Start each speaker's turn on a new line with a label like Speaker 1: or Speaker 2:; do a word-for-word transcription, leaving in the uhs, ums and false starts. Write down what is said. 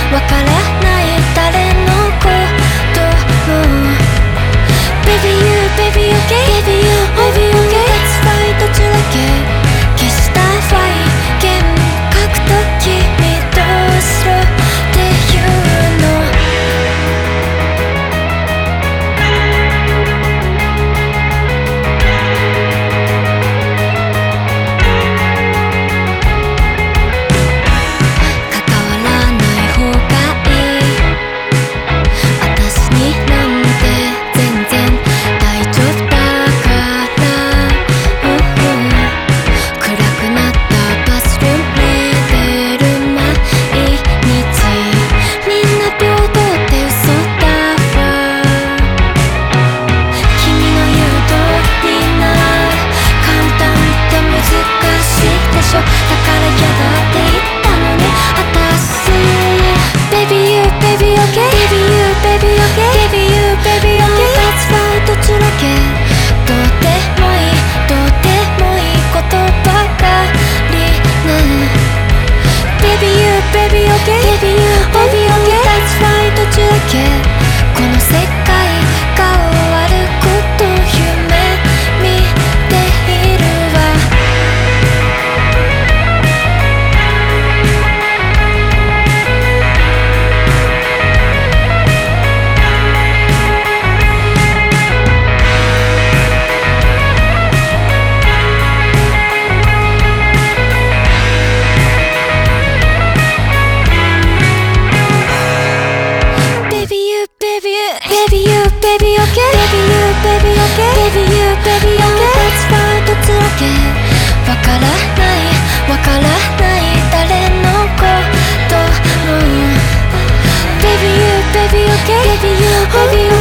Speaker 1: わからない誰のことも Baby you, baby okay Baby you, baby okay That's fine どちらけ消したファイ幻覚と君どうしろっていうのこの世界が終わることを夢見ているわ Baby you, baby okay Baby you, baby okay Baby you, baby okay That's fine どちらけわからないわからない誰のことも Baby you, baby okay Baby you, baby okay